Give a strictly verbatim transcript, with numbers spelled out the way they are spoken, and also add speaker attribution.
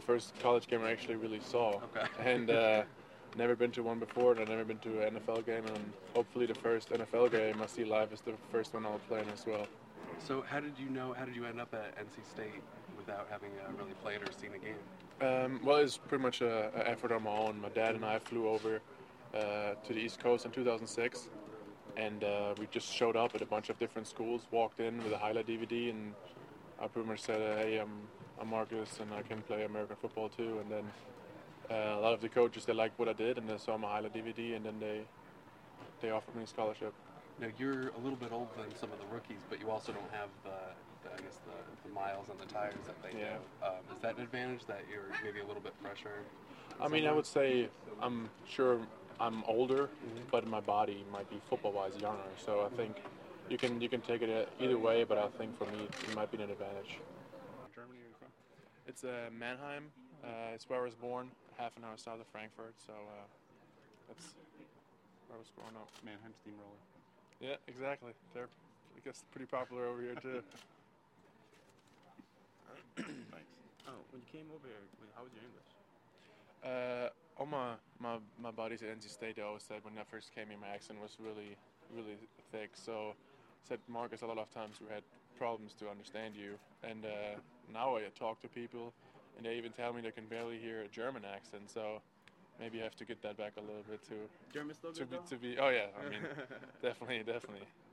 Speaker 1: first college game I actually really saw.
Speaker 2: Okay.
Speaker 1: And uh, never been to one before, and I've never been to an N F L game, and hopefully the first N F L game I see live is the first one I'll play in as well.
Speaker 2: So how did you know? How did you end up at N C State without having uh, really played or seen a game?
Speaker 1: Um, well, it's pretty much an effort on my own. My dad and I flew over uh, to the East Coast in two thousand six, and uh, we just showed up at a bunch of different schools, walked in with a highlight D V D, and I pretty much said, uh, hey, I'm, I'm Marcus, and I can play American football too. And then uh, a lot of the coaches, they liked what I did, and they saw my highlight D V D, and then they they offered me a scholarship.
Speaker 2: Now you're a little bit older than some of the rookies, but you also don't have the, the I guess the, the miles on the tires that they
Speaker 1: Yeah.
Speaker 2: do. Um, is that an advantage that you're maybe a little bit fresher?
Speaker 1: I mean, I would say I'm sure I'm older, mm-hmm. but my body might be football-wise younger. So I think you can you can take it either way, but I think for me it might be an advantage.
Speaker 3: Germany are you from?
Speaker 1: It's uh, Mannheim. Uh, it's where I was born, half an hour south of Frankfurt. So uh, that's where I was growing up.
Speaker 3: Mannheim Steamroller.
Speaker 1: Yeah, exactly. They're, I guess, pretty popular over here too.
Speaker 3: Nice. Oh, when you came over here, how was your English?
Speaker 1: Uh, all my, my my buddies at N C State, they always said when I first came here, my accent was really, really thick. So, said Marcus, a lot of times we had problems to understand you. And uh, now I talk to people, and they even tell me they can barely hear a German accent. So, maybe I have to get that back a little bit too.
Speaker 3: German still
Speaker 1: to
Speaker 3: good
Speaker 1: be
Speaker 3: though?
Speaker 1: to be. Oh yeah, I mean, definitely, definitely.